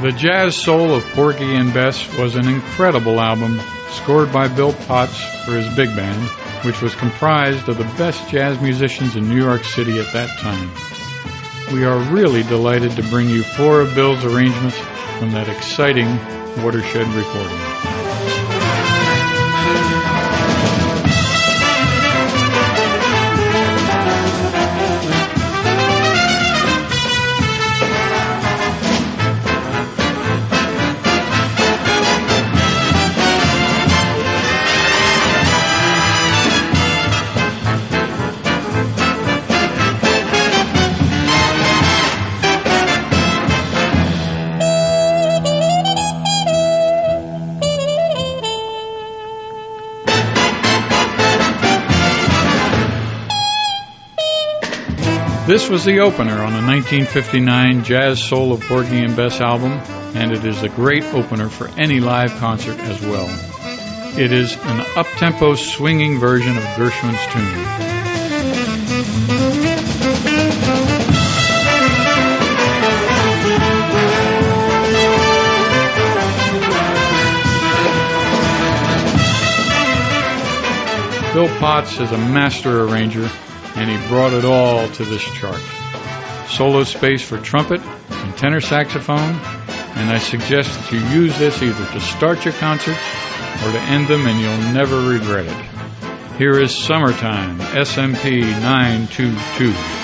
The Jazz Soul of Porgy and Bess was an incredible album scored by Bill Potts for his big band, which was comprised of the best jazz musicians in New York City at that time. We are really delighted to bring you 4 of Bill's arrangements from that exciting Watershed recording. This was the opener on the 1959 Jazz Soul of Porgy and Bess album, and it is a great opener for any live concert as well. It is an up-tempo swinging version of Gershwin's tune. Bill Potts is a master arranger, and he brought it all to this chart. Solo space for trumpet and tenor saxophone, and I suggest that you use this either to start your concerts or to end them, and you'll never regret it. Here is Summertime, SMP 922.